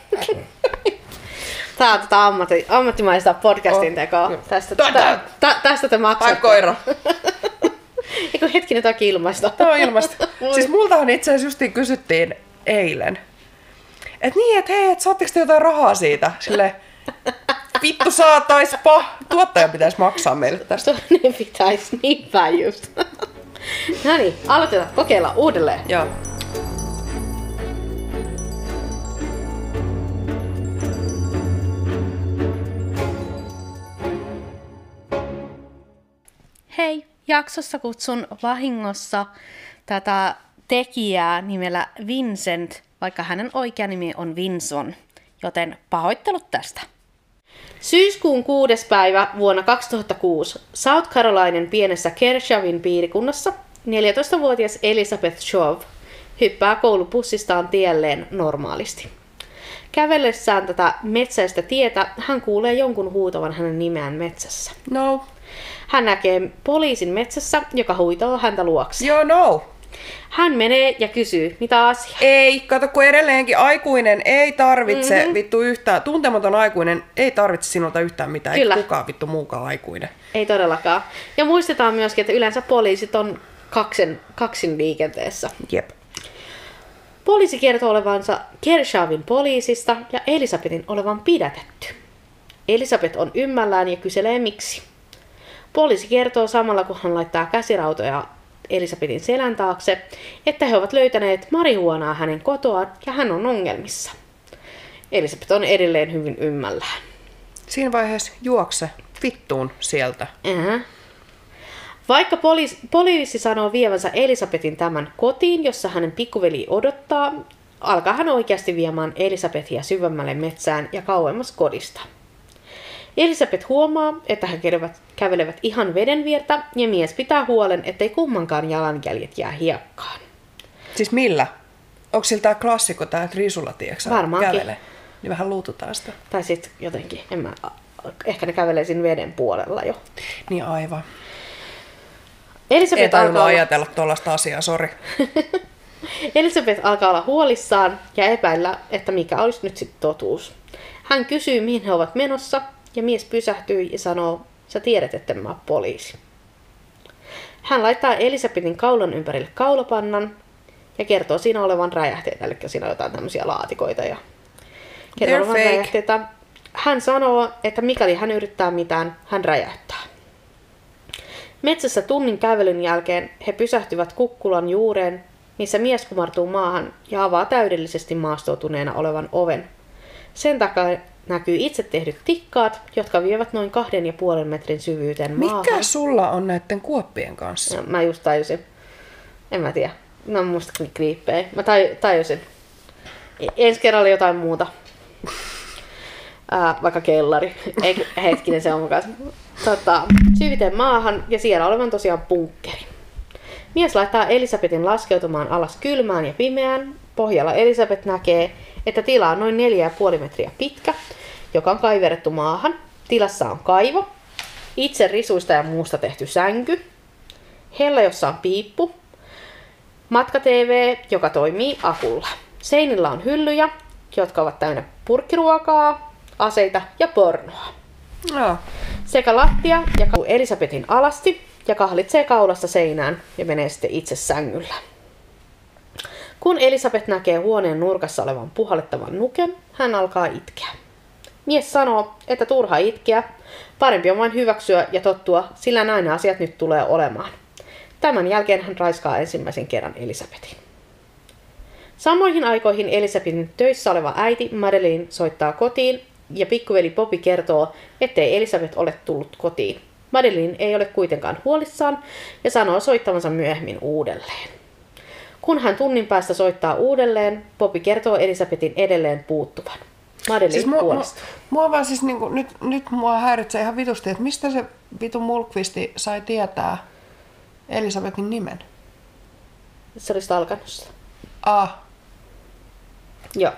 Tää on ammattimaista podcastin tekoa. Tästä te maksatte. Ai koira. Eiku hetkinen, tää onkin ilmaista. Tää on ilmaista. Siis multahan itse asiassa justiin kysyttiin eilen. Et niin, et hei, et saatteko te jotain rahaa siitä? Silleen, vittu saataispa. Tuottaja pitäisi maksaa meille tästä. Niin pitäisi, niin päin just. Noniin, aloitetaan. Kokeilla uudelleen. Joo. Hei, jaksossa kutsun vahingossa tätä tekijää nimellä Vincent, vaikka hänen oikea nimi on Vinson, joten pahoittelut tästä. Syyskuun 6. päivä vuonna 2006 South Carolinen pienessä Kershawin piirikunnassa 14-vuotias Elizabeth Shove hyppää koulubussistaan tielleen normaalisti. Kävellessään tätä metsäistä tietä hän kuulee jonkun huutavan hänen nimeään metsässä. No. Hän näkee poliisin metsässä, joka huitoo häntä luokse. Joo, no. Hän menee ja kysyy, mitä asiaa. Ei, kato kun edelleenkin aikuinen ei tarvitse vittu yhtään, tuntematon aikuinen ei tarvitse sinulta yhtään mitään, Kyllä. ei kukaan vittu muukaan aikuinen. Ei todellakaan. Ja muistetaan myöskin, että yleensä poliisit on kaksin liikenteessä. Jep. Poliisi kertoo olevansa Kershawin poliisista ja Elisabetin olevan pidätetty. Elisabeth on ymmällään ja kyselee miksi. Poliisi kertoo samalla, kun hän laittaa käsirautoja Elisabetin selän taakse, että he ovat löytäneet marihuonaa hänen kotoaan ja hän on ongelmissa. Elisabeth on edelleen hyvin ymmällään. Siinä vaiheessa juokse vittuun sieltä. Vaikka poliisi sanoo vievänsä Elisabetin tämän kotiin, jossa hänen pikkuveli odottaa, alkaa hän oikeasti viemään Elisabethia syvemmälle metsään ja kauemmas kodista. Elisabeth huomaa, että he kävelevät ihan veden viertä ja mies pitää huolen, ettei kummankaan jalanjäljet jää hiekkaan. Siis millä? Onko sillä tää klassikko, tää risulla, tiiäksä, Varmaankin. kävelee? Niin vähän luututaan sitä. Tai sitten jotenkin, ehkä ne kävelee siinä veden puolella jo. Niin aivan. Elisabeth Ei tajunnut ajatella tuollaista asiaa, sori. Elisabeth alkaa olla huolissaan ja epäillä, että mikä olisi nyt sitten totuus. Hän kysyy, mihin he ovat menossa, ja mies pysähtyy ja sanoo, sä tiedät, että mä oon poliisi. Hän laittaa Elisabetin kaulan ympärille kaulapannan ja kertoo siinä olevan räjähteitä, eli siinä on jotain tämmöisiä laatikoita ja kertoo olevan räjähteitä. Hän sanoo, että mikäli hän yrittää mitään, hän räjäyttää. Metsässä tunnin kävelyn jälkeen he pysähtyvät kukkulan juureen, missä mies kumartuu maahan ja avaa täydellisesti maastoutuneena olevan oven. Sen takaa näkyy itse tehdyt tikkaat, jotka vievät noin 2,5 metrin syvyyteen maahan. Mikä sulla on näiden kuoppien kanssa? No, mä just tajusin. En mä tiedä. Ne on musta kriippejä. Mä tajusin. Ensi kerralla jotain muuta. Vaikka kellari. Ei, hetkinen, se on mukaan. Syviteen maahan ja siellä olevan tosiaan bunkkeri. Mies laittaa Elisabetin laskeutumaan alas kylmään ja pimeään. Pohjalla Elisabeth näkee, että tila on noin 4,5 metriä pitkä, joka on kaiverrettu maahan. Tilassa on kaivo, itse risuista ja muusta tehty sänky, hella, jossa on piippu, matka-TV, joka toimii akulla. Seinillä on hyllyjä, jotka ovat täynnä purkkiruokaa, aseita ja pornoa. No. Sekä lattia ja Elisabetin alasti ja kahlitsee kaulasta seinään ja menee sitten itse sängyllä. Kun Elisabeth näkee huoneen nurkassa olevan puhallettavan nuken, hän alkaa itkeä. Mies sanoo, että turha itkeä, parempi on vain hyväksyä ja tottua, sillä näin asiat nyt tulee olemaan. Tämän jälkeen hän raiskaa ensimmäisen kerran Elisabetin. Samoihin aikoihin Elisabetin töissä oleva äiti Madeleine soittaa kotiin ja pikkuveli Bobby kertoo, ettei Elisabeth ole tullut kotiin. Madeleine ei ole kuitenkaan huolissaan ja sanoo soittavansa myöhemmin uudelleen. Kun hän tunnin päästä soittaa uudelleen, Bobby kertoo Elisabetin edelleen puuttuvan. Madeleine siis puolestaan. Mua vaan siis niinku, nyt mua häiritsee ihan vitusti, että mistä se vitu Mulkvisti sai tietää Elisabetin nimen? Se olisi alkanut sitä. Joo.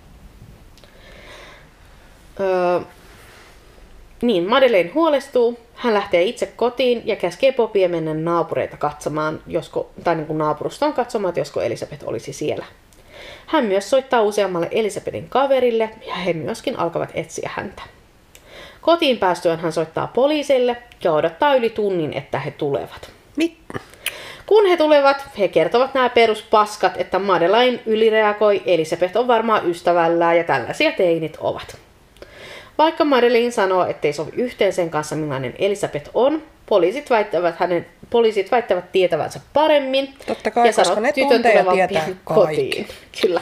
Niin, Madeleine huolestuu. Hän lähtee itse kotiin ja käskee Bobbya mennä naapureita katsomaan, tai niin kuin naapurustaan katsomaan, että josko Elisabeth olisi siellä. Hän myös soittaa useammalle Elisabetin kaverille ja he myöskin alkavat etsiä häntä. Kotiin päästyään hän soittaa poliisille ja odottaa yli tunnin, että he tulevat. Kun he tulevat, he kertovat nämä peruspaskat, että Madeleine ylireagoi, Elisabeth on varmaan ystävällään ja tällaisia teinit ovat. Vaikka Madeleine sanoo, ettei sovi yhteen sen kanssa, millainen Elisabeth on, poliisit väittävät tietävänsä paremmin. Totta kai, ja koska ne tuntee ja tietää kotiin. Kyllä.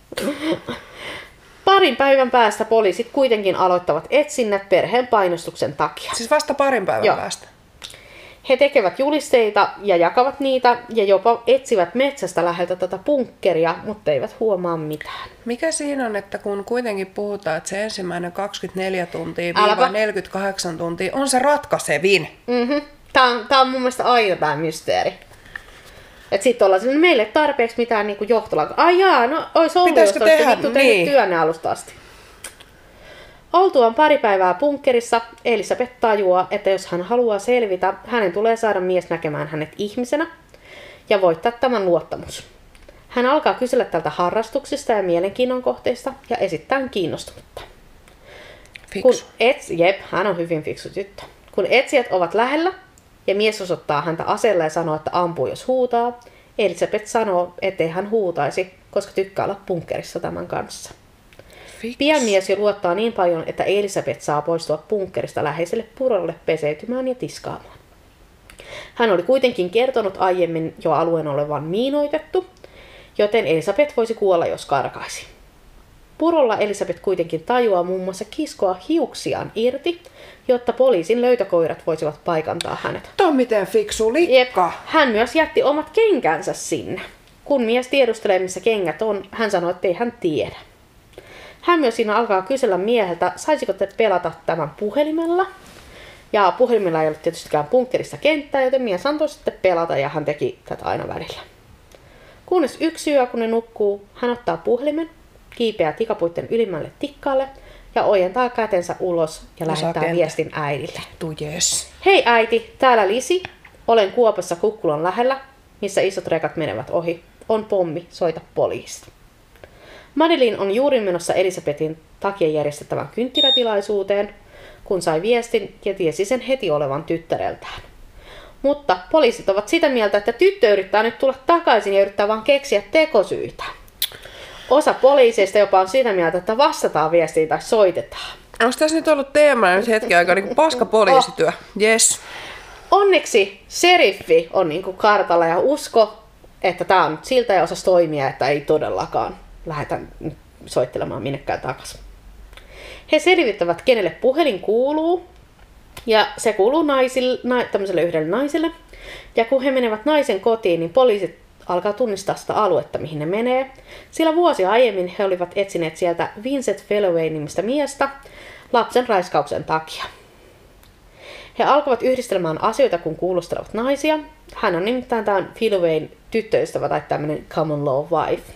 Parin päivän päästä poliisit kuitenkin aloittavat etsinnät perheen painostuksen takia. Siis vasta parin päivän päästä? He tekevät julisteita ja jakavat niitä ja jopa etsivät metsästä läheltä tätä bunkkeria, mutta eivät huomaa mitään. Mikä siinä on, että kun kuitenkin puhutaan, että se ensimmäinen 24 tuntia 48 tuntia on se ratkaisevin? Tää on mun mielestä aina tää mysteeri. Et sit ollaan sellainen, meille ei tarpeeksi mitään niinku johtolankaa. Ai jaa, no ois ollut, jos olisitte vittu tehnyt työnne alusta asti. Oltuaan pari päivää bunkkerissa, Elisabeth tajuaa, että jos hän haluaa selvitä, hänen tulee saada mies näkemään hänet ihmisenä ja voittaa tämän luottamus. Hän alkaa kysellä tältä harrastuksista ja mielenkiinnon kohteista ja esittää kiinnostunutta. Hän on hyvin fiksu tyttö. Kun etsijät ovat lähellä ja mies osoittaa häntä aseella ja sanoo, että ampuu jos huutaa, Elisabeth sanoo, ettei hän huutaisi, koska tykkää olla bunkkerissa tämän kanssa. Pian mies jo luottaa niin paljon, että Elisabeth saa poistua bunkkerista läheiselle purolle peseytymään ja tiskaamaan. Hän oli kuitenkin kertonut aiemmin jo alueen olevan miinoitettu, joten Elisabeth voisi kuolla, jos karkaisi. Purolla Elisabeth kuitenkin tajuaa muun muassa kiskoa hiuksiaan irti, jotta poliisin löytökoirat voisivat paikantaa hänet. Tuo miten fiksu likka. Hän myös jätti omat kenkänsä sinne. Kun mies tiedustelee, missä kengät on, hän sanoi, ettei hän tiedä. Hän myös siinä alkaa kysellä mieheltä, saisiko te pelata tämän puhelimella. Ja puhelimella ei ollut tietystikään bunkkerissa kenttää, joten mies antoi sitten pelata ja hän teki tätä aina välillä. Kunnes yksi yö, kun ne nukkuu, hän ottaa puhelimen, kiipeää tikapuitten ylimmälle tikkaalle ja ojentaa kätensä ulos ja lähettää viestin äidille. Yes. Hei äiti, täällä Lisi. Olen Kuopassa Kukkulan lähellä, missä isot rekat menevät ohi. On pommi, soita poliisista. Madeleine on juuri menossa Elisabetin takia järjestettävän kynttilätilaisuuteen, kun sai viestin ja tiesi sen heti olevan tyttäreltään. Mutta poliisit ovat sitä mieltä, että tyttö yrittää nyt tulla takaisin ja yrittää vaan keksiä tekosyitä. Osa poliiseista jopa on sitä mieltä, että vastataan viestiin tai soitetaan. Onko tässä nyt ollut teemana nyt hetken aikaa niin paska poliisityö? Yes. Onneksi seriffi on niin kuin kartalla ja usko, että tämä on nyt siltä ja osas toimia, että ei todellakaan lähdetä soittelemaan minnekään takaisin. He selvittävät, kenelle puhelin kuuluu. Ja se kuuluu tämmöiselle yhdelle naiselle. Ja kun he menevät naisen kotiin, niin poliisit alkaa tunnistaa sitä aluetta, mihin ne menee. Sillä vuosia aiemmin he olivat etsineet sieltä Vincent Falloway-nimistä miestä lapsen raiskauksen takia. He alkavat yhdistelemään asioita, kun kuulustelevat naisia. Hän on nimittäin tämän Fallowayn tyttöystävä tai tämmöinen common law wife.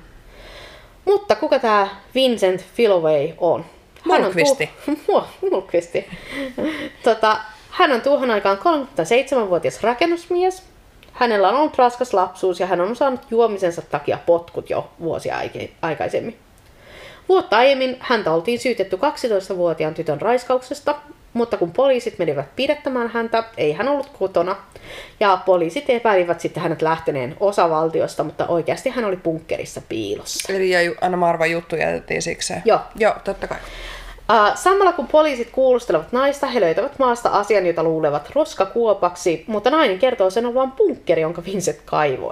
Mutta kuka tämä Vincent Falloway on? Mulkvisti. Hän on tuohon aikaan 37-vuotias rakennusmies. Hänellä on ollut raskas lapsuus ja hän on saanut juomisensa takia potkut jo vuosia aikaisemmin. Vuotta aiemmin häntä oltiin syytetty 12-vuotiaan tytön raiskauksesta, mutta kun poliisit menivät pidättämään häntä, ei hän ollut kotona. Ja poliisit epäilivät sitten hänet lähteneen osavaltiosta, mutta oikeasti hän oli bunkkerissa piilossa. Eli Anna Marva juttu jätettiin sikseen? Joo, totta kai. Samalla kun poliisit kuulustelevat naista, he löytävät maasta asian, jota luulevat roskakuopaksi, mutta nainen kertoo sen on vain bunkkeri, jonka Vincent kaivoi.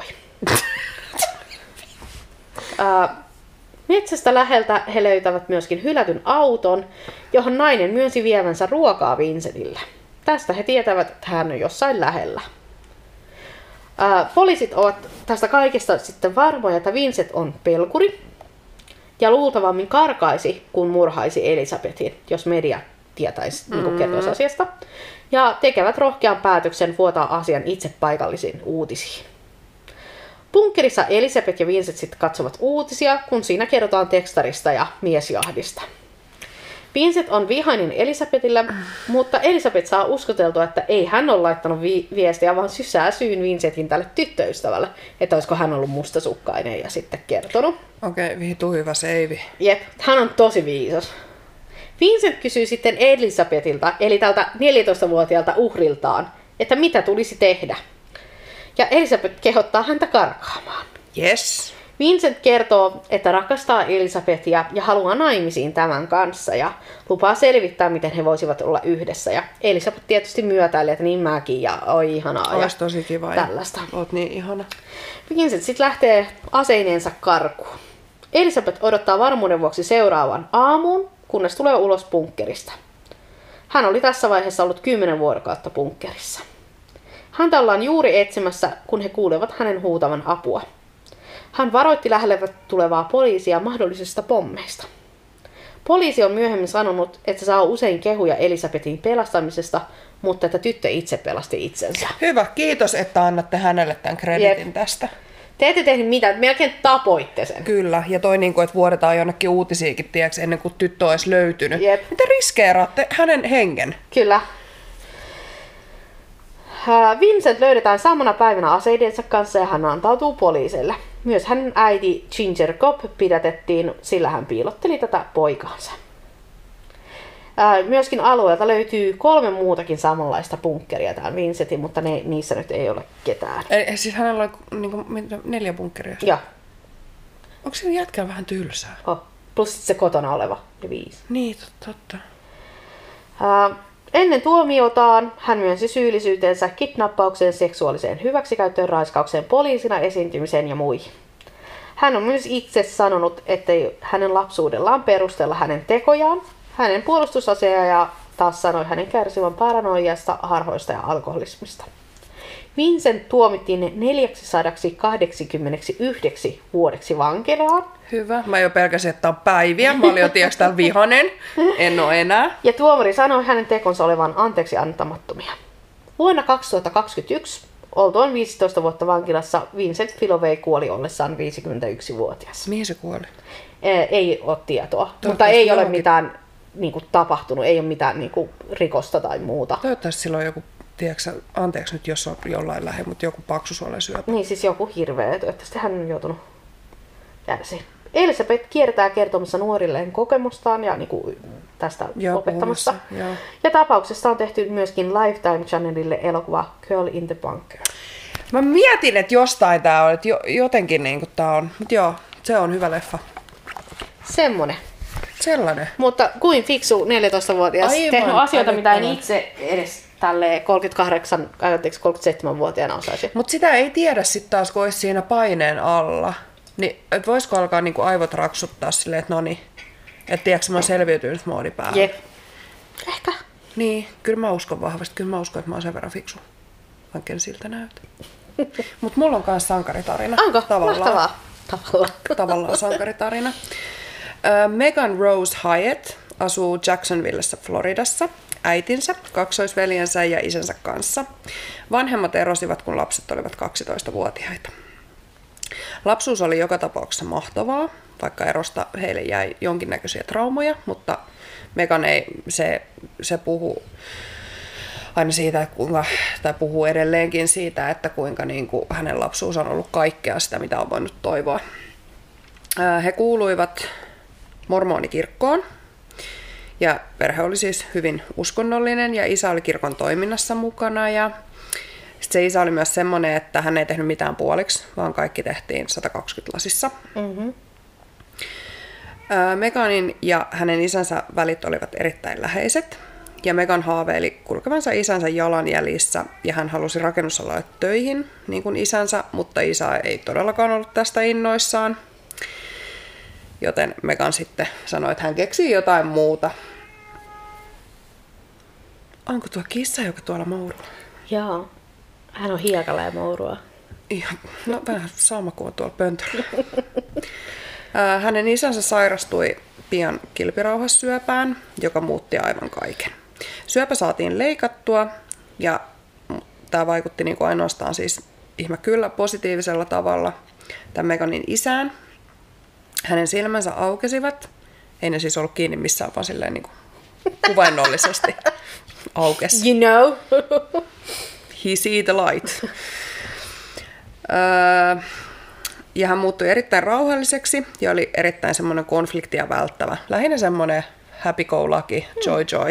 Metsästä läheltä he löytävät myöskin hylätyn auton, johon nainen myönsi vievänsä ruokaa Vincentille. Tästä he tietävät, että hän on jossain lähellä. Poliisit ovat tästä kaikesta sitten varmoja, että Vincent on pelkuri ja luultavammin karkaisi, kun murhaisi Elisabetin, jos media tietäisi kertoisi asiasta. Ja tekevät rohkean päätöksen vuotaa asian itse paikallisiin uutisiin. Bunkkerissa Elisabeth ja Vincent sitten katsovat uutisia, kun siinä kerrotaan tekstarista ja miesjahdista. Vincent on vihainen Elisabethillä, mutta Elisabeth saa uskoteltua, että ei hän ole laittanut viestiä, vaan sysää syyn Vincentin tälle tyttöystävälle, että olisiko hän ollut mustasukkainen ja sitten kertonut. Okei, vitu hyvä seivi. Jep, hän on tosi viisas. Vincent kysyy sitten Elisabethilta, eli tältä 14-vuotiaalta uhriltaan, että mitä tulisi tehdä. Ja Elisabeth kehottaa häntä karkaamaan. Yes. Vincent kertoo, että rakastaa Elisabethia ja haluaa naimisiin tämän kanssa ja lupaa selvittää, miten he voisivat olla yhdessä. Ja Elisabeth tietysti myötäilee, että niin mäkin ja oi ihanaa. Ois tosi kiva. Tällaista. Oot niin ihana. Vincent sitten lähtee aseineensa karkuun. Elisabeth odottaa varmuuden vuoksi seuraavan aamuun, kunnes tulee ulos bunkkerista. Hän oli tässä vaiheessa ollut 10 vuorokautta bunkkerissa. Häntä ollaan juuri etsimässä, kun he kuulevat hänen huutavan apua. Hän varoitti lähelle tulevaa poliisia mahdollisista pommeista. Poliisi on myöhemmin sanonut, että se saa usein kehuja Elisabetin pelastamisesta, mutta että tyttö itse pelasti itsensä. Hyvä, kiitos, että annatte hänelle tämän kreditin tästä. Te ette tehnyt mitään, melkein tapoitte sen. Kyllä, ja toi niinku, että vuodetaan jonnekin uutisiakin, tiedätkö, ennen kuin tyttö olisi löytynyt. Jep. Miten riskeeraatte hänen hengen? Kyllä. Vincent löydetään samana päivänä aseidensa kanssa ja hän antautuu poliisille. Myös hänen äiti Ginger Cobb pidätettiin, sillä hän piilotteli tätä poikaansa. Myöskin alueelta löytyy 3 muutakin samanlaista bunkkeria tämän Vincentin, mutta niissä nyt ei ole ketään. Eli siis hänellä on niinku 4 bunkkeria? Joo. Onko siinä jätkää vähän tylsää? Plus se kotona oleva, 5. Niin, totta. Ennen tuomiotaan hän myönsi syyllisyytensä kidnappaukseen, seksuaaliseen hyväksikäyttöön, raiskaukseen, poliisina esiintymiseen ja muihin. Hän on myös itse sanonut, ettei hänen lapsuudellaan perustella hänen tekojaan. Hänen puolustusasiaja taas sanoi hänen kärsivän paranoiasta, harhoista ja alkoholismista. Vincent tuomittiin 489 vuodeksi vankilaan. Hyvä. Mä jo pelkäsin, että on päiviä. Mä olin jo tiiäks täällä vihanen. En oo enää. Ja tuomari sanoi hänen tekonsa olevan anteeksi antamattomia. Vuonna 2021, oltuaan 15 vuotta vankilassa, Vincent Filloway kuoli ollessaan 51-vuotias. Mihin se kuoli? Ei ole tietoa, mutta ei ole mitään tapahtunut, ei ole mitään rikosta tai muuta. Toivottavasti sillä on joku, tiedätkö, anteeksi nyt jos on jollain lähe, mutta joku paksusuolensyöpä. Niin, siis joku hirveä. Toivottavasti hän on joutunut kärsiin. Elisabeth kiertää kertomassa nuorilleen kokemustaan ja tästä lopettamasta. Ja tapauksesta on tehty myöskin Lifetime Channelille elokuva Girl in the Bunker. Mä mietin, että jostain tää on, että jotenkin tää on. Mutta joo, se on hyvä leffa. Semmonen. Sellainen. Mutta kuin fiksu 14-vuotias tehnyt asioita, mitä en itse edes tälle 37-vuotiaana osaisi. Mutta sitä ei tiedä sitten taas, kun olisi siinä paineen alla. Niin, et voisiko alkaa aivot raksuttaa silleen, että noni, että tiedätkö, mä oon selviytynyt moodi päällä. Jep. Ehkä. Niin, kyllä mä uskon vahvasti. Kyllä mä uskon, että mä oon sen verran fiksu. Vaikka siltä näytä. Mutta mulla on myös sankaritarina. Onko? Tavallaan. Mahtavaa. Tavallaan sankaritarina. Megan Rose Hyatt asuu Jacksonvillessä Floridassa äitinsä, kaksoisveljensä ja isänsä kanssa. Vanhemmat erosivat, kun lapset olivat 12-vuotiaita. Lapsuus oli joka tapauksessa mahtavaa, vaikka erosta heille jäi jonkinnäköisiä traumoja, mutta Megan se puhuu aina siitä, että tai puhuu edelleenkin siitä, että kuinka hänen lapsuus on ollut kaikkea sitä, mitä on voinut toivoa. He kuuluivat mormonikirkkoon ja perhe oli siis hyvin uskonnollinen ja isä oli kirkon toiminnassa mukana ja se isä oli myös semmoinen, että hän ei tehnyt mitään puoliksi, vaan kaikki tehtiin 120 lasissa. Mm-hmm. Meganin ja hänen isänsä välit olivat erittäin läheiset. Ja Megan haaveili kulkevansa isänsä jalanjäljissä ja hän halusi rakennusalalle töihin, niin kuin isänsä, mutta isä ei todellakaan ollut tästä innoissaan. Joten Megan sitten sanoi, että hän keksii jotain muuta. Onko tuo kissa, joka tuolla mouruu? Joo. Hän on hiekalla ja mourua. Ihan, no vähän sama kuin tuolla pöntöllä. Hänen isänsä sairastui pian kilpirauhassyöpään, joka muutti aivan kaiken. Syöpä saatiin leikattua ja tämä vaikutti ainoastaan siis ihme kyllä positiivisella tavalla tämän Meganin isään. Hänen silmänsä aukesivat, ei ne siis ollut kiinni missään, vaan silleen kuvainnollisesti aukesi. You know. He see the light. Ja hän muuttui erittäin rauhalliseksi ja oli erittäin semmoinen konfliktia välttävä. Lähinnä semmoinen happy-go-lucky, joy.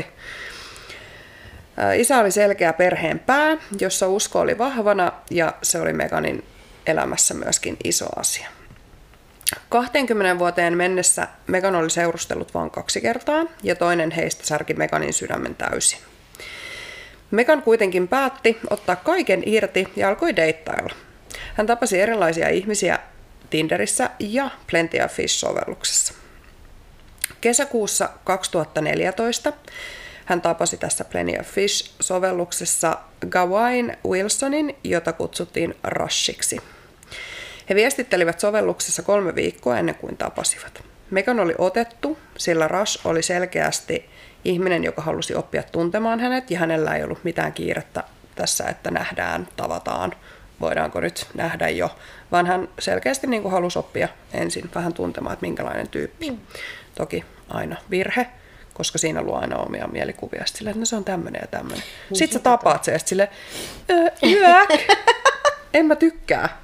Isä oli selkeä perheen pää, jossa usko oli vahvana ja se oli Meghanin elämässä myöskin iso asia. 20 vuoteen mennessä Meghan oli seurustellut vain 2 kertaa ja toinen heistä särki Meghanin sydämen täysin. Meghan kuitenkin päätti ottaa kaiken irti ja alkoi deittailla. Hän tapasi erilaisia ihmisiä Tinderissä ja Plenty of Fish-sovelluksessa. Kesäkuussa 2014 hän tapasi tässä Plenty of Fish-sovelluksessa Gawain Wilsonin, jota kutsuttiin Rushiksi. He viestittelivät sovelluksessa 3 viikkoa ennen kuin tapasivat. Meghan oli otettu, sillä Rush oli selkeästi ihminen, joka halusi oppia tuntemaan hänet, ja hänellä ei ollut mitään kiirettä tässä, että nähdään, tavataan, voidaanko nyt nähdä jo, vaan hän selkeästi niin kuin halusi oppia ensin vähän tuntemaan, että minkälainen tyyppi. Toki aina virhe, koska siinä luo aina omia mielikuvia. Sitten silleen, että no se on tämmöinen ja tämmöinen. Sitten sä tapaat se ja sitten silleen, en mä tykkää.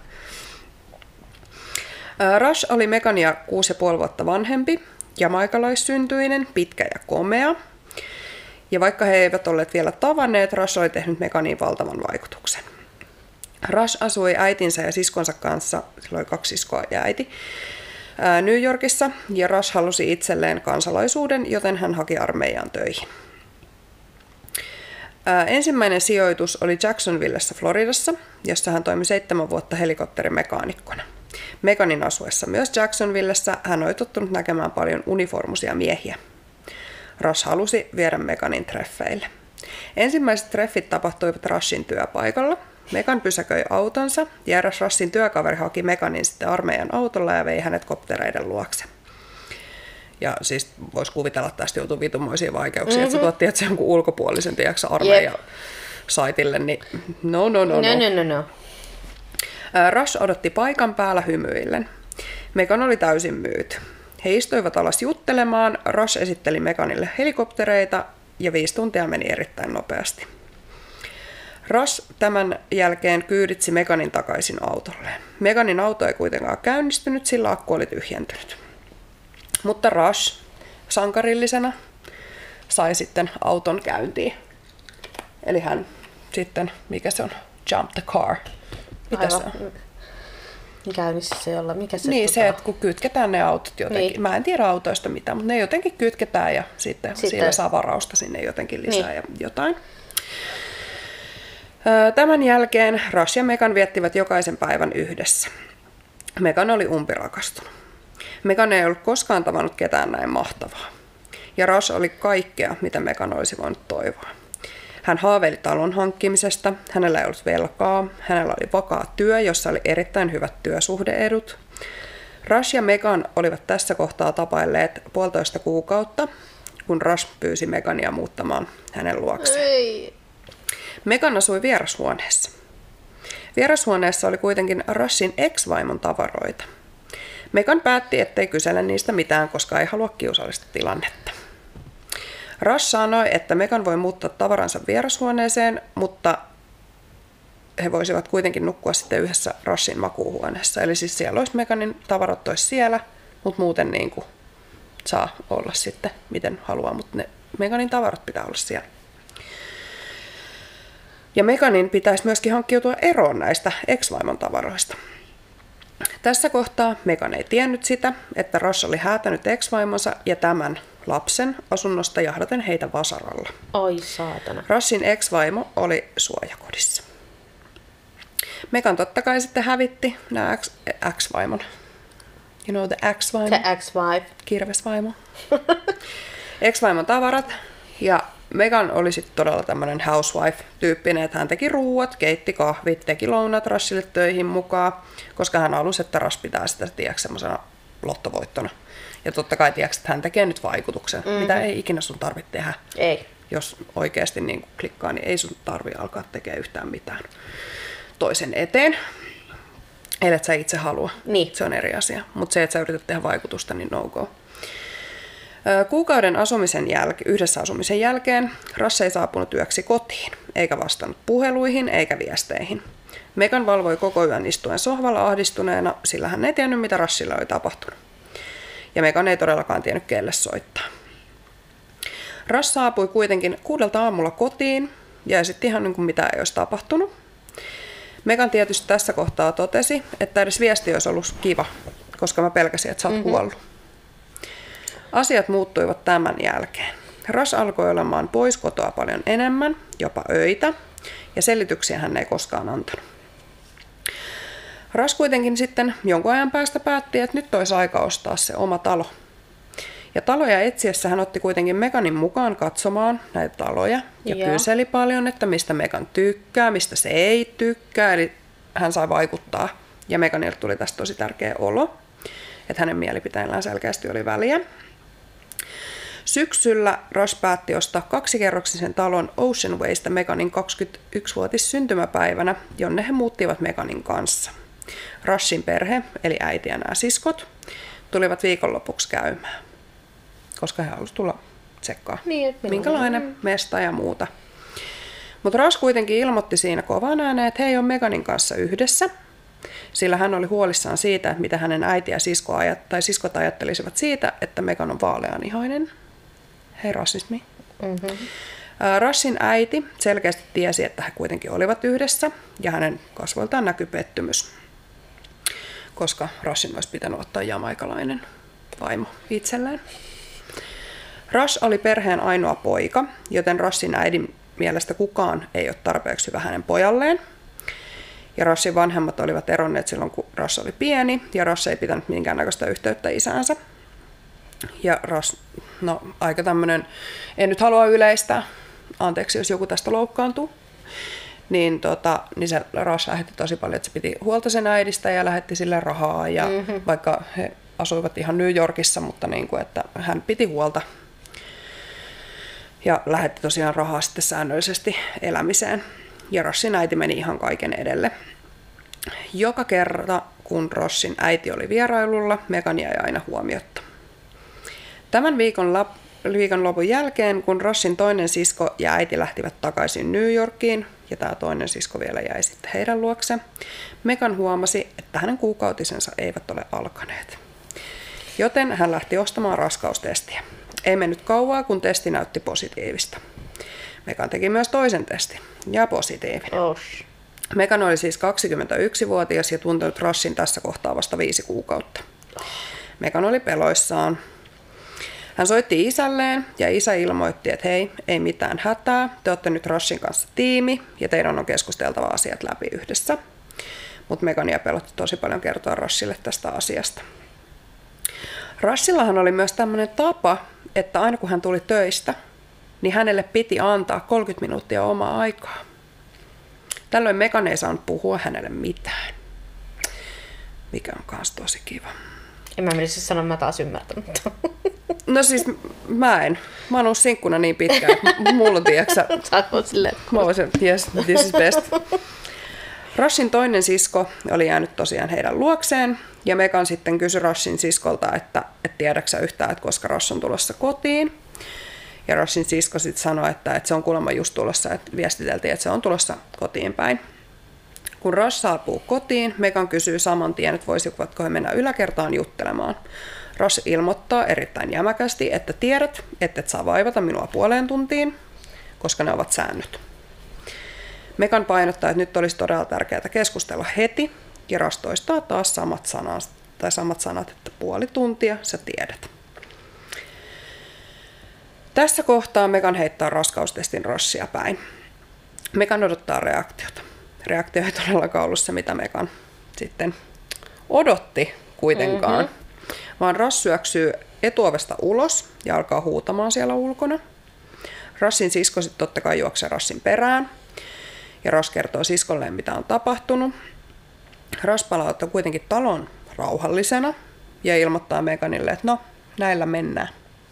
Rush oli Meghania 6,5 vuotta vanhempi, jamaikalaissyntyinen, pitkä ja komea. Ja vaikka he eivät olleet vielä tavanneet, Rush oli tehnyt Meghaniin valtavan vaikutuksen. Rush asui äitinsä ja siskonsa kanssa, sillä oli 2 siskoa ja äiti, New Yorkissa, ja Rush halusi itselleen kansalaisuuden, joten hän haki armeijaan töihin. Ensimmäinen sijoitus oli Jacksonvillessä Floridassa, jossa hän toimi 7 vuotta helikopterimekaanikkona. Meghanin asuessa myös Jacksonvillessä hän oli tottunut näkemään paljon uniformusia miehiä. Rush halusi viedä Meghanin treffeille. Ensimmäiset treffit tapahtuivat Rushin työpaikalla. Meghan pysäköi autonsa ja eräs Rushin työkaveri haki Meghanin sitten armeijan autolla ja vei hänet koptereiden luokse. Ja siis voisi kuvitella, että tästä joutuu vitumoisia vaikeuksia, että sä tuot tiedät jonkun ulkopuolisen armeijan saitille, niin no. Rush odotti paikan päällä hymyillen. Meghan oli täysin myyty. He istuivat alas juttelemaan, Rush esitteli Meghanille helikoptereita ja 5 tuntia meni erittäin nopeasti. Rush tämän jälkeen kyyditsi Meghanin takaisin autolleen. Meghanin auto ei kuitenkaan käynnistynyt, sillä akku oli tyhjentynyt. Mutta Rush sankarillisena sai sitten auton käyntiin. Eli hän sitten, mikä se on, jump the car. Mitä se on? Käynnissä se olla, mikä se niin, se, että kun kytketään ne autot jotenkin. Niin. Mä en tiedä autoista mitään, mutta ne jotenkin kytketään ja sitten siellä saa varausta sinne jotenkin lisää niin. Ja jotain. Tämän jälkeen Rush ja Meghan viettivät jokaisen päivän yhdessä. Meghan oli umpirakastunut. Meghan ei ollut koskaan tavannut ketään näin mahtavaa. Ja Rush oli kaikkea, mitä Meghan olisi voinut toivoa. Hän haaveili talon hankkimisesta, hänellä ei ollut velkaa, hänellä oli vakaa työ, jossa oli erittäin hyvät työsuhde-edut. Rush ja Meghan olivat tässä kohtaa tapailleet 1,5 kuukautta, kun Rush pyysi Meghania muuttamaan hänen luokseen. Ei. Meghan asui vierashuoneessa. Vierashuoneessa oli kuitenkin Rushin ex-vaimon tavaroita. Meghan päätti, ettei kysele niistä mitään, koska ei halua kiusallista tilannetta. Rush sanoi, että Meghan voi muuttaa tavaransa vierashuoneeseen, mutta he voisivat kuitenkin nukkua sitten yhdessä Rushin makuuhuoneessa. Eli siis siellä olisi Meghanin tavarat olisi siellä, mutta muuten niin kuin saa olla sitten miten haluaa, mutta ne Meghanin tavarat pitää olla siellä. Ja Meghanin pitäisi myöskin hankkiutua eroon näistä ex-vaimon tavaroista. Tässä kohtaa Meghan ei tiennyt sitä, että Rush oli häätänyt ex-vaimonsa ja tämän lapsen asunnosta jahdaten heitä vasaralla. Ai saatana. Rushin ex-vaimo oli suojakodissa. Meghan totta kai sitten hävitti nämä ex-vaimon. You know the ex-vaimo? The ex-wife. Kirvesvaimo. Ex-vaimon tavarat. Ja Meghan oli sitten todella tämmöinen housewife-tyyppinen, että hän teki ruuat, keitti kahvit, teki lounat Rushille töihin mukaan, koska hän halusi, että Rush pitää sitä semmoisena lottovoittona. Ja totta kai tiedätkö, että hän tekee nyt vaikutuksen, mitä ei ikinä sun tarvitse tehdä. Ei. Jos oikeasti niin klikkaa, niin ei sun tarvitse alkaa tekemään yhtään mitään toisen eteen. Ellet sä itse halua. Niin. Se on eri asia. Mutta se, että sä yrität tehdä vaikutusta, niin no go. Kuukauden yhdessä asumisen jälkeen Ross ei saapunut yöksi kotiin, eikä vastannut puheluihin eikä viesteihin. Megan valvoi koko yön istuen sohvalla ahdistuneena, sillä hän ei tiennyt, mitä Rossille oli tapahtunut. Ja Megan ei todellakaan tiennyt, kelle soittaa. Ross saapui kuitenkin 6 aamulla kotiin ja esitti ihan niin kuin mitä ei olisi tapahtunut. Megan tietysti tässä kohtaa totesi, että edes viesti olisi ollut kiva, koska mä pelkäsin, että sä oot kuollut. Asiat muuttuivat tämän jälkeen. Ross alkoi olemaan pois kotoa paljon enemmän, jopa öitä, ja selityksiä hän ei koskaan antanut. Ross kuitenkin sitten jonkun ajan päästä päätti, että nyt olisi aika ostaa se oma talo. Ja taloja etsiessä hän otti kuitenkin Meganin mukaan katsomaan näitä taloja ja kyseli paljon, että mistä Megan tykkää, mistä se ei tykkää, eli hän sai vaikuttaa. Ja Meganille tuli tästä tosi tärkeä olo, että hänen mielipiteillään selkeästi oli väliä. Syksyllä Ross päätti ostaa 2-kerroksisen talon Ocean Waysta Meganin 21-vuotis syntymäpäivänä, jonne he muuttivat Meganin kanssa. Rossin perhe, eli äiti ja nämä siskot, tulivat viikonlopuksi käymään, koska he halusivat tulla tsekkaa, minkälainen mesta ja muuta. Mutta Ross kuitenkin ilmoitti siinä kovaan ääneen, että he ei ole Meganin kanssa yhdessä, sillä hän oli huolissaan siitä, että mitä hänen äiti ja siskot ajattelisivat siitä, että Megan on vaaleanihoinen. Hei, rasismi. Rossin äiti selkeästi tiesi, että he kuitenkin olivat yhdessä, ja hänen kasvoiltaan näkyi pettymys, koska Rossin olisi pitänyt ottaa jamaikalainen vaimo itselleen. Ross oli perheen ainoa poika, joten Rossin äidin mielestä kukaan ei ole tarpeeksi hyvä hänen pojalleen. Ja Rossin vanhemmat olivat eronneet silloin, kun Ross oli pieni, ja Ross ei pitänyt minkäännäköistä yhteyttä isäänsä. Ja Ross, aika tämmönen, en nyt halua yleistää, anteeksi jos joku tästä loukkaantuu, niin se Ross lähetti tosi paljon, että se piti huolta sen äidistä ja lähetti sille rahaa, ja vaikka he asuivat ihan New Yorkissa, mutta niin kuin, että hän piti huolta ja lähetti tosiaan rahaa sitten säännöllisesti elämiseen. Ja Rossin äiti meni ihan kaiken edelle. Joka kerta, kun Rossin äiti oli vierailulla, Megan jäi aina huomiotta. Tämän viikonlopun jälkeen, kun Rossin toinen sisko ja äiti lähtivät takaisin New Yorkiin, ja tämä toinen sisko vielä jäi sitten heidän luokse, Megan huomasi, että hänen kuukautisensa eivät ole alkaneet. Joten hän lähti ostamaan raskaustestiä. Ei mennyt kauaa, kun testi näytti positiivista. Megan teki myös toisen testin, ja positiivinen. Megan oli siis 21-vuotias ja tuntenut Rossin tässä kohtaa vasta 5 kuukautta. Megan oli peloissaan. Hän soitti isälleen, ja isä ilmoitti, että hei, ei mitään hätää, te olette nyt Rossin kanssa tiimi, ja teidän on keskusteltava asiat läpi yhdessä. Mutta Megania pelotti tosi paljon kertoa Rossille tästä asiasta. Rossillahan oli myös tämmöinen tapa, että aina kun hän tuli töistä, niin hänelle piti antaa 30 minuuttia omaa aikaa. Tällöin Megan ei saanut puhua hänelle mitään, mikä on myös tosi kiva. En mä menisi sanoa, mä taas ymmärtänyt. No siis mä oon ollut sinkkuna niin pitkään, että mulla on tiedäksä. Sä oot silleen. Mä voisin, yes, this is best. Rossin toinen sisko oli jäänyt tosiaan heidän luokseen, ja Megan sitten kysyi Rossin siskolta, että tiedäksä yhtään, että koska Ross on tulossa kotiin. Ja Rossin sisko sitten sanoi, että se on kuulemma just tulossa, että viestiteltiin, että se on tulossa kotiin päin. Kun Ross saapuu kotiin, Megan kysyy saman tien, että voisivatko he mennä yläkertaan juttelemaan. Ross ilmoittaa erittäin jämäkästi, että tiedät, että et saa vaivata minua puoleen tuntiin, koska ne ovat säännöt. Megan painottaa, että nyt olisi todella tärkeää keskustella heti, ja Ross toistaa taas samat sanat, että puoli tuntia sä tiedät. Tässä kohtaa Megan heittää raskaustestin Rossia päin. Megan odottaa reaktiota. Reaktio ei todellakaan ollut se, mitä Megan sitten odotti kuitenkaan, vaan Ross syöksyy etuovesta ulos ja alkaa huutamaan siellä ulkona. Rossin sisko sitten totta kai juoksee Rossin perään, ja Ross kertoo siskolleen, mitä on tapahtunut. Ross palauttaa kuitenkin talon rauhallisena ja ilmoittaa Meganille, että no, näillä mennään.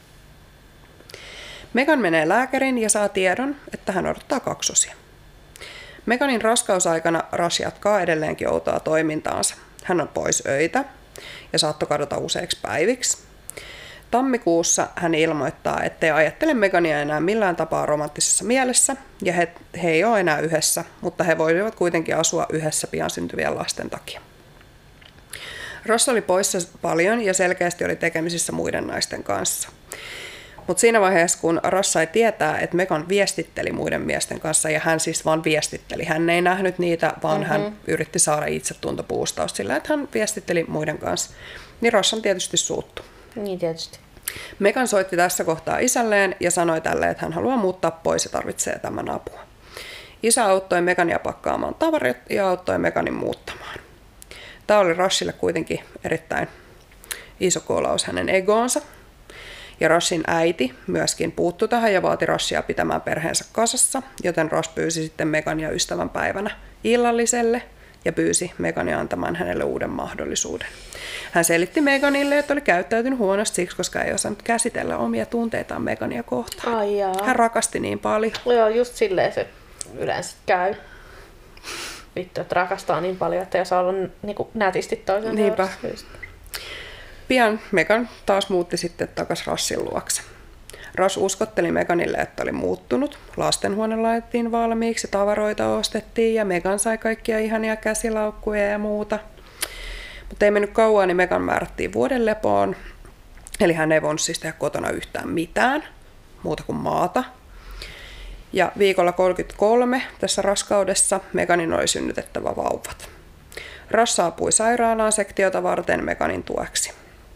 Megan menee lääkäriin ja saa tiedon, että hän odottaa kaksosia. Meganin raskausaikana Ross jatkaa edelleenkin outoa toimintaansa. Hän on pois öitä ja saattoi kadota useiksi päiviksi. Tammikuussa hän ilmoittaa, ettei ajattele Megania enää millään tapaa romanttisessa mielessä, ja he ei ole enää yhdessä, mutta he voivat kuitenkin asua yhdessä pian syntyvien lasten takia. Ross oli poissa paljon ja selkeästi oli tekemisissä muiden naisten kanssa. Mutta siinä vaiheessa, kun Ross sai tietää, että Megan viestitteli muiden miesten kanssa, ja hän siis vaan viestitteli, hän ei nähnyt niitä, vaan hän yritti saada itsetuntopuustausta sillä, että hän viestitteli muiden kanssa, niin Ross on tietysti suuttu. Niin tietysti. Megan soitti tässä kohtaa isälleen ja sanoi tälle, että hän haluaa muuttaa pois ja tarvitsee tämän apua. Isä auttoi Megania pakkaamaan tavarat ja auttoi Meganin muuttamaan. Tämä oli Rossille kuitenkin erittäin iso kolaus hänen egoonsa. Ja Rossin äiti myöskin puuttui tähän ja vaati Rossia pitämään perheensä kasassa, joten Ross pyysi sitten Megania ystävänpäivänä illalliselle ja pyysi Megania antamaan hänelle uuden mahdollisuuden. Hän selitti Meganille, että oli käyttäytynyt huonosti siksi, koska ei osannut käsitellä omia tunteitaan Megania kohtaan. Ai jaa. Hän rakasti niin paljon. Joo, just silleen se yleensä käy. Vittu, että rakastaa niin paljon, että ei saa olla niinku nätisti toisen. Niinpä. Pian Megan taas muutti sitten takaisin Rossin luokse. Ross uskotteli Meganille, että oli muuttunut. Lastenhuone laitettiin valmiiksi, tavaroita ostettiin ja Megan sai kaikkia ihania käsilaukkuja ja muuta. Mutta ei mennyt kauan, niin Megan määrättiin vuoden lepoon. Eli hän ei voinut siis tehdä kotona yhtään mitään, muuta kuin maata. Ja viikolla 33 tässä raskaudessa Meganin oli synnytettävä vauvat. Ross saapui sairaalaan sektiota varten Meganin tueksi.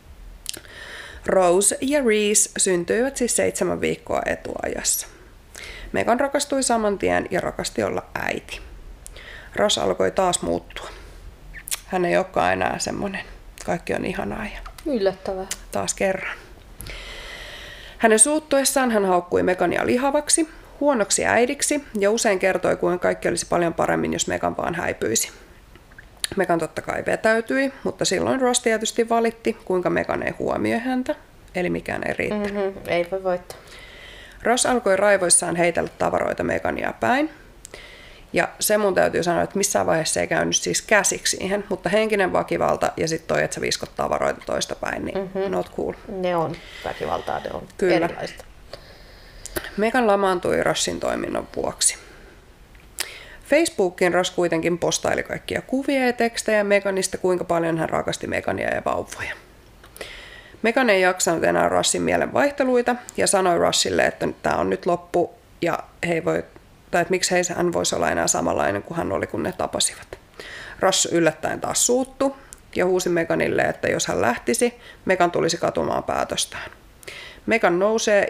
Rose ja Reese syntyivät siis 7 viikkoa etuajassa. Megan rakastui saman tien ja rakasti olla äiti. Ross alkoi taas muuttua. Hän ei olekaan enää semmoinen. Kaikki on ihanaa ja yllättävää. Taas kerran. Hänen suuttuessaan hän haukkui Megania lihavaksi, huonoksi äidiksi ja usein kertoi, kuinka kaikki olisi paljon paremmin, jos Megan vaan häipyisi. Megan totta kai vetäytyi, mutta silloin Ross tietysti valitti, kuinka Megan ei huomioi häntä, eli mikään ei riittänyt. Ei voi voittaa. Ross alkoi raivoissaan heitellä tavaroita Megania päin. Ja se mun täytyy sanoa, että missään vaiheessa ei käynyt siis käsiksi siihen, mutta henkinen väkivalta ja sitten toi, että sä viskot tavaroita toista päin, niin not cool. Ne on väkivaltaa, ne on Kyllä. erilaista. Megan lamaantui Rossin toiminnon vuoksi. Facebookin Ross kuitenkin postaili kaikkia kuvia ja tekstejä Meganista, kuinka paljon hän rakasti Megania ja vauvoja. Megan ei jaksanut enää Rossin mielen vaihteluita ja sanoi Rossille, että tämä on nyt loppu ja että miksi hän voisi olla enää samanlainen kuin hän oli, kun ne tapasivat. Ross yllättäen taas suuttui ja huusi Meganille, että jos hän lähtisi, Megan tulisi katumaan päätöstään. Megan nousee.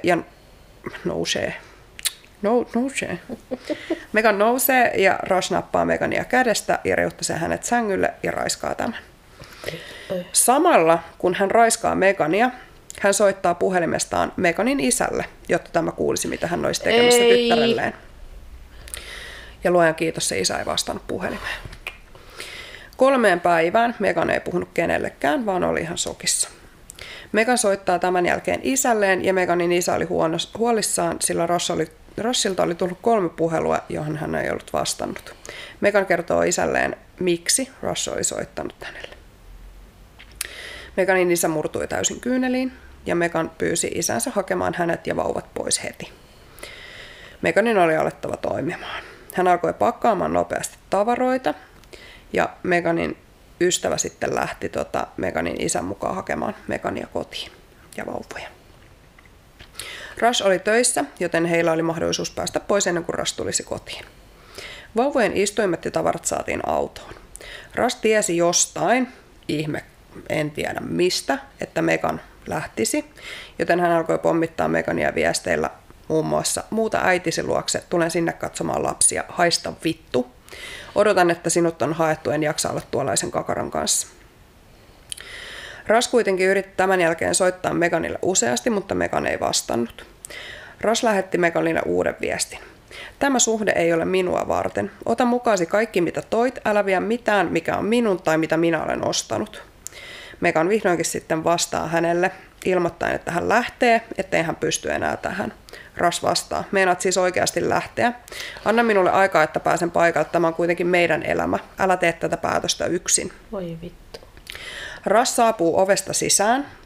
Megan nousee ja Ross nappaa Megania kädestä ja reuttaa hänet sängylle ja raiskaa tämän. Samalla kun hän raiskaa Megania, hän soittaa puhelimestaan Meganin isälle, jotta tämä kuulisi, mitä hän olisi tekemässä tyttärelleen. Ja luojan kiitos, se isä ei vastannut puhelimeen. 3 päivään Megan ei puhunut kenellekään, vaan oli ihan shokissa. Megan soittaa tämän jälkeen isälleen ja Meganin isä oli huolissaan, sillä Rossilta oli tullut 3 puhelua, johon hän ei ollut vastannut. Megan kertoo isälleen, miksi Ross oli soittanut hänelle. Meganin isä murtui täysin kyyneliin ja Megan pyysi isänsä hakemaan hänet ja vauvat pois heti. Meganin oli alettava toimimaan. Hän alkoi pakkaamaan nopeasti tavaroita ja Meganin ystävä sitten lähti Meganin isän mukaan hakemaan Megania kotiin ja vauvoja. Ross oli töissä, joten heillä oli mahdollisuus päästä pois ennen kuin Ross tulisi kotiin. Vauvojen istuimet ja tavarat saatiin autoon. Ross tiesi jostain, en tiedä mistä, että Megan lähtisi, joten hän alkoi pommittaa Megania viesteillä muun muassa muuta äitisi luokse, tulen sinne katsomaan lapsia, haista vittu. Odotan, että sinut on haettu, en jaksa olla tuollaisen kakaran kanssa. Ross kuitenkin yritti tämän jälkeen soittaa Meganille useasti, mutta Megan ei vastannut. Ross lähetti Meganille uuden viestin. Tämä suhde ei ole minua varten. Ota mukaasi kaikki mitä toit, älä vie mitään mikä on minun tai mitä minä olen ostanut. Megan vihdoinkin sitten vastaa hänelle, ilmoittaen, että hän lähtee, ettei hän pysty enää tähän. Ross vastaa, meinaat siis oikeasti lähteä. Anna minulle aikaa, että pääsen paikalle. Tämä on kuitenkin meidän elämä. Älä tee tätä päätöstä yksin. Voi vittu. Ross saapuu ovesta sisään,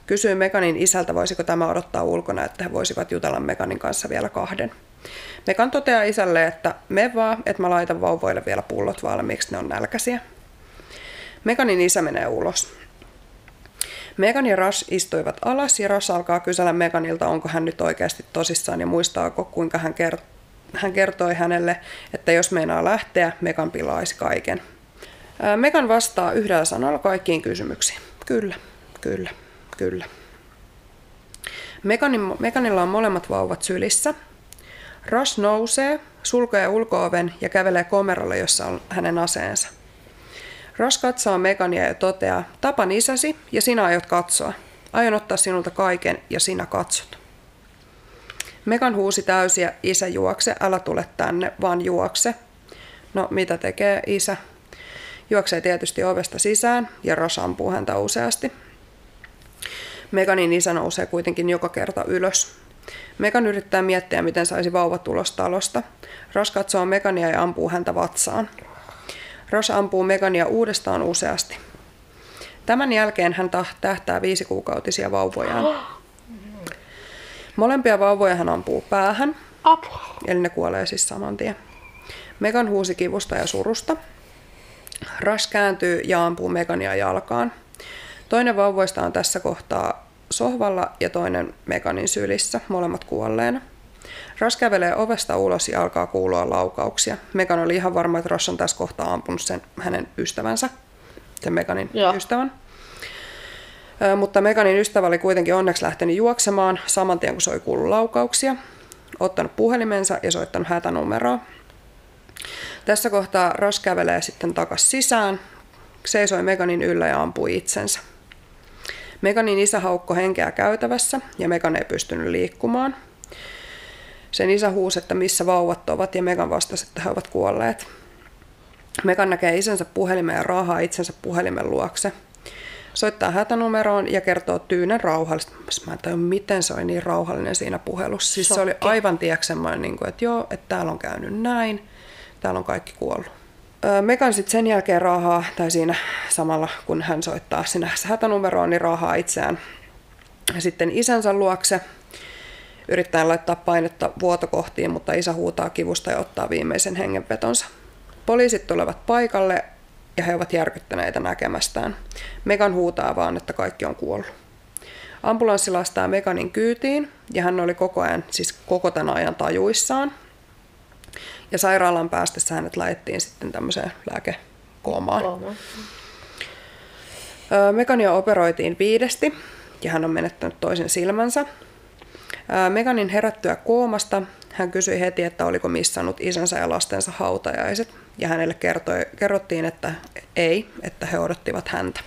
Kysyi Meganin isältä, voisiko tämä odottaa ulkona, että he voisivat jutella Meganin kanssa vielä 2. Megan toteaa isälle, että me vaan, että mä laitan vauvoille vielä pullot valmiiksi, ne on nälkäisiä. Meganin isä menee ulos. Megan ja Rush istuivat alas ja Rush alkaa kysellä Meganilta, onko hän nyt oikeasti tosissaan ja muistaako, kuinka hän kertoi hänelle, että jos meinaa lähteä, Megan pilaisi kaiken. Megan vastaa yhdellä sanalla kaikkiin kysymyksiin. Kyllä, kyllä, kyllä. Meganilla on molemmat vauvat sylissä. Rush nousee, sulkee ulko-oven ja kävelee komerolle, jossa on hänen aseensa. Rush katsoo Megania ja toteaa, tapan isäsi ja sinä aiot katsoa. Aion ottaa sinulta kaiken ja sinä katsot. Megan huusi täysiä, isä juokse, älä tule tänne, vaan juokse. No mitä tekee isä? Juoksee tietysti ovesta sisään ja Rush ampuu häntä useasti. Meganin isä nousee kuitenkin joka kerta ylös. Megan yrittää miettiä, miten saisi vauvat ulos talosta. Rush katsoo Megania ja ampuu häntä vatsaan. Rush ampuu Megania uudestaan useasti. Tämän jälkeen hän tähtää 5-kuukautisia vauvojaan. Molempia vauvoja hän ampuu päähän, eli ne kuolee siis saman tien. Megan huusi kivusta ja surusta. Rush kääntyy ja ampuu Megania jalkaan. Toinen vauvoista on tässä kohtaa sohvalla ja toinen Meganin sylissä, molemmat kuolleena. Rush kävelee ovesta ulos ja alkaa kuulua laukauksia. Megan oli ihan varma, että Rush on tässä kohtaa ampunut sen hänen ystävänsä, sen Meganin ystävän. Mutta Meganin ystävä oli kuitenkin onneksi lähtenyt juoksemaan saman tien, kun soi kuullut laukauksia, ottanut puhelimensa ja soittanut hätänumeroa. Tässä kohtaa Rush kävelee sitten takaisin sisään, seisoi Meganin yllä ja ampui itsensä. Meganin isä haukkoi henkeä käytävässä ja Megan ei pystynyt liikkumaan. Sen isä huusi, että missä vauvat ovat ja Megan vastasi, että he ovat kuolleet. Megan näkee isänsä puhelimen ja raahaa itsensä puhelimen luokse. Soittaa hätänumeroon ja kertoo tyynen rauhallista. Mä en tajua, miten se oli niin rauhallinen siinä puhelussa. Siis se oli aivan semmoinen, että joo, että täällä on käynyt näin, täällä on kaikki kuollut. Megan sitten sen jälkeen raahaa, tai siinä samalla kun hän soittaa sinä hätänumeroon, niin raahaa itseään sitten isänsä luokse. Yrittää laittaa painetta vuotokohtiin, mutta isä huutaa kivusta ja ottaa viimeisen hengenvetonsa. Poliisit tulevat paikalle ja he ovat järkyttäneitä näkemästään. Megan huutaa vaan, että kaikki on kuollut. Ambulanssi lastaa Meganin kyytiin ja hän oli koko ajan, siis koko tämän ajan tajuissaan. Ja sairaalan päästessä hänet laitettiin sitten tämmöiseen lääkekoomaan. Megania operoitiin 5 ja hän on menettänyt toisen silmänsä. Meganin herättyä koomasta hän kysyi heti, että oliko missannut isänsä ja lastensa hautajaiset. Ja hänelle kerrottiin, että ei, että he odottivat häntä.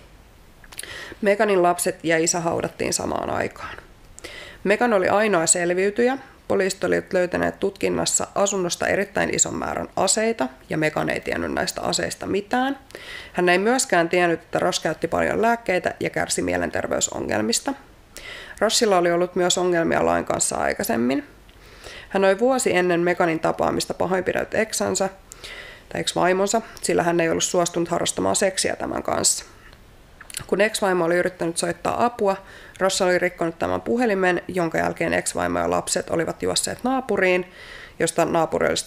Meganin lapset ja isä haudattiin samaan aikaan. Megan oli ainoa selviytyjä. Poliisit olivat löytäneet tutkinnassa asunnosta erittäin ison määrän aseita, ja Megan ei tiennyt näistä aseista mitään. Hän ei myöskään tiennyt, että Rush käytti paljon lääkkeitä ja kärsi mielenterveysongelmista. Rushilla oli ollut myös ongelmia lain kanssa aikaisemmin. Hän oli vuosi ennen Meganin tapaamista pahoinpidellyt ex-vaimonsa, sillä hän ei ollut suostunut harrastamaan seksiä tämän kanssa. Kun ex-vaimo oli yrittänyt soittaa apua, Rush oli rikkonut tämän puhelimen, jonka jälkeen ex-vaimo ja lapset olivat juosseet naapuriin, josta naapuri oli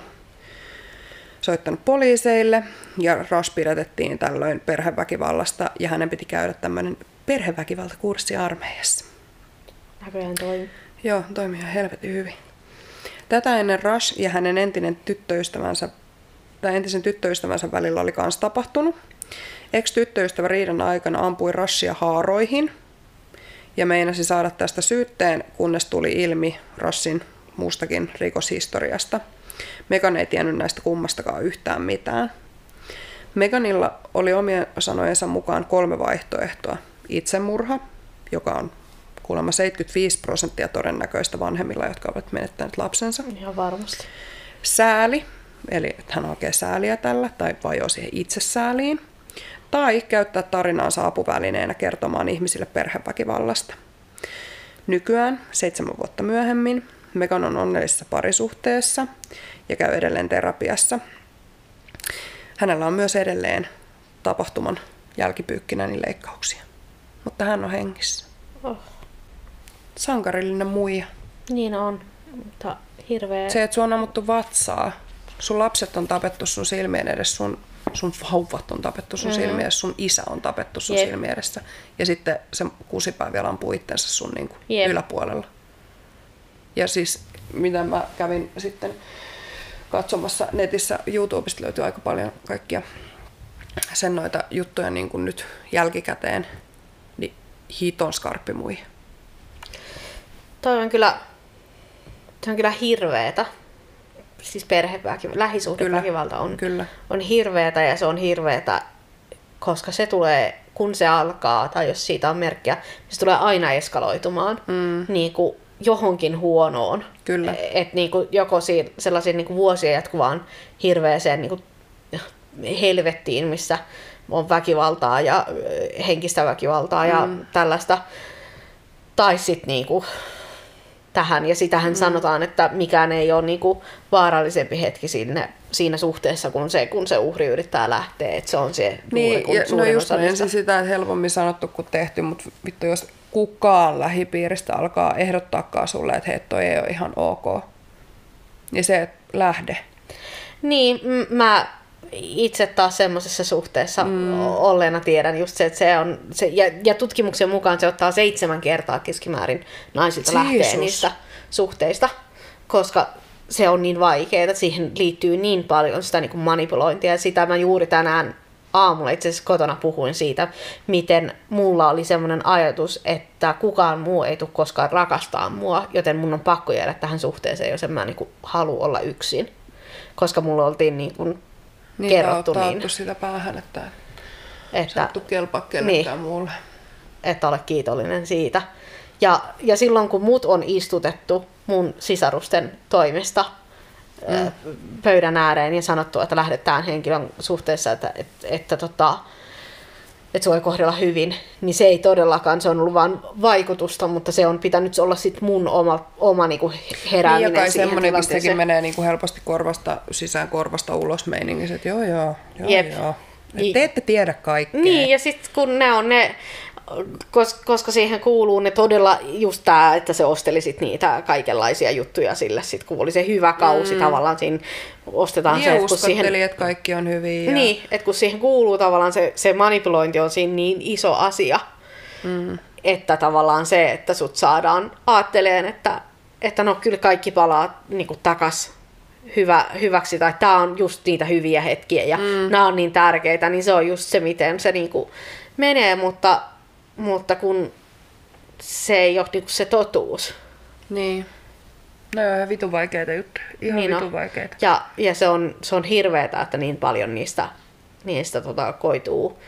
soittanut poliiseille, ja Rush pidätettiin tällöin perheväkivallasta, ja hänen piti käydä tämmöinen perheväkivaltakurssi armeijassa. Näköjään toimi. Joo, toimii ihan helvetin hyvin. Tätä ennen Rush ja hänen entisen tyttöystävänsä välillä oli myös tapahtunut. Ex-tyttöystävä riidan aikana ampui Rushia haaroihin ja meinasi saada tästä syytteen, kunnes tuli ilmi Rushin muustakin rikoshistoriasta. Megan ei tiennyt näistä kummastakaan yhtään mitään. Meganilla oli omien sanojensa mukaan 3 vaihtoehtoa. Itsemurha, joka on kuulemma 75% todennäköistä vanhemmilla, jotka ovat menettäneet lapsensa. Ihan varmasti. Sääli, eli että hän hakee sääliä tällä, tai vajoo siihen itsesääliin. Tai käyttää tarinaansa apuvälineenä kertomaan ihmisille perheväkivallasta. Nykyään, 7 vuotta myöhemmin, Megan on onnellisessa parisuhteessa ja käy edelleen terapiassa. Hänellä on myös edelleen tapahtuman jälkipyykkinä leikkauksia. Mutta hän on hengissä. Oh. Sankarillinen muija. Niin on, mutta hirveä. Se, että sun on ammuttu vatsaa. Sun lapset on tapettu sun silmien edessä, sun vauvat on tapettu sun silmien edessä, sun isä on tapettu sun silmien edessä. Ja sitten se kusipää vielä ampuu itsensä sun niin kuin yläpuolella. Ja siis, mitä mä kävin sitten katsomassa netissä, YouTubesta löytyy aika paljon kaikkia sen noita juttuja niin kuin nyt jälkikäteen, niin hiton skarppi muija. Toi on kyllä hirveetä. Siis perheväkivalta, lähisuhdeväkivalta on hirveetä ja se on hirveetä, koska se tulee, kun se alkaa tai jos siitä on merkkiä, niin se tulee aina eskaloitumaan niin kuin johonkin huonoon. Kyllä. Et niin kuin joko sellaisiin niin kuin vuosien jatkuvaan hirveeseen niin kuin helvettiin, missä on väkivaltaa ja henkistä väkivaltaa ja tällaista. Tai sitten niinku tähän, ja sitähän sanotaan, että mikään ei ole niinku vaarallisempi hetki siinä suhteessa, kun se uhri yrittää lähteä, että se on se niin, no just ensin sitä, että helpommin sanottu kuin tehty, mutta vittu, jos kukaan lähipiiristä alkaa ehdottaakaan sulle, että hei, toi ei ole ihan ok, niin se, että lähde. Niin, mä itse taas semmoisessa suhteessa olleena tiedän just se, että ja tutkimuksen mukaan se ottaa 7 kertaa keskimäärin naisilta lähteä niistä suhteista, koska se on niin vaikeaa, että siihen liittyy niin paljon sitä niin kuin manipulointia. Ja sitä mä juuri tänään aamulla itse asiassa kotona puhuin siitä, miten mulla oli semmoinen ajatus, että kukaan muu ei tule koskaan rakastaa mua, joten mun on pakko jäädä tähän suhteeseen, jos en mä niin kuin halua olla yksin. Koska mulla oltiin niin kuin kerrottu niin sitä päähän, että sä et kelpaa kellekään muulle. Että ole kiitollinen siitä. Ja silloin kun mut on istutettu mun sisarusten toimesta pöydän ääreen ja sanottu, että lähdetään henkilön suhteessa, että se voi kohdella hyvin, niin se ei todellakaan, se on ollut vain vaikutusta, mutta se on pitänyt olla sit mun oma niinku herääminen niin, siihen tilanteeseen. Sekin menee niinku helposti korvasta sisään, korvasta ulos meiningissä, että joo. Te ette tiedä kaikkea. Niin, ja sitten kun ne on ne, koska siihen kuuluu ne todella just tää, että se osteli sit niitä kaikenlaisia juttuja sille, sit kun oli se hyvä kausi tavallaan siinä ostetaan se, että siihen että kaikki on hyviä. Ja niin, että kun siihen kuuluu tavallaan se manipulointi on siinä niin iso asia, että tavallaan se, että sut saadaan aatteleen, että no kyllä kaikki palaa niinku takas hyväksi, tai tää on just niitä hyviä hetkiä ja nämä on niin tärkeitä, niin se on just se, miten se niinku menee, mutta kun se ei ole niinku se totuus. Niin. No joo, ihan vitun vaikeita juttuja. Ihan niin vitun vaikeita. Ja se on hirveetä, että niin paljon niistä koituu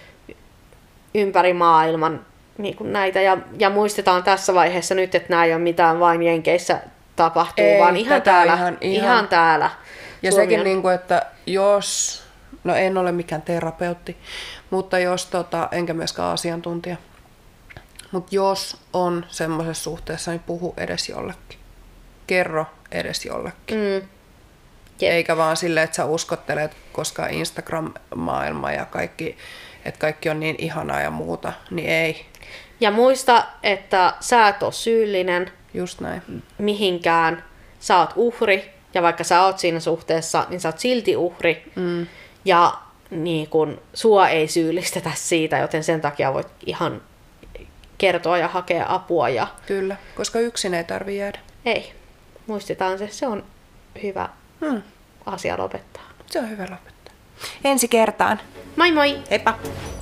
ympäri maailman niin kuin näitä. Ja muistetaan tässä vaiheessa nyt, että nämä ei ole mitään vain Jenkeissä tapahtuu, ei, vaan ihan täällä. Ja sekin, niin kuin, että jos, no en ole mikään terapeutti, mutta jos, enkä myöskään asiantuntija, mutta jos on semmoisessa suhteessa, niin puhu edes jollekin. Kerro edes jollekin. Eikä vaan silleen, että sä uskottelet, koska Instagram-maailma ja kaikki, että kaikki on niin ihanaa ja muuta, niin ei. Ja muista, että sä et ole syyllinen. Just näin. Mihinkään. Sä oot uhri, ja vaikka sä oot siinä suhteessa, niin sä oot silti uhri. Ja niin kun, sua ei syyllistetä siitä, joten sen takia voit ihan kertoa ja hakea apua. Ja kyllä, koska yksin ei tarvitse jäädä. Ei. Muistetaan se. Se on hyvä asia lopettaa. Se on hyvä lopettaa. Ensi kertaan. Moi moi! Heippa!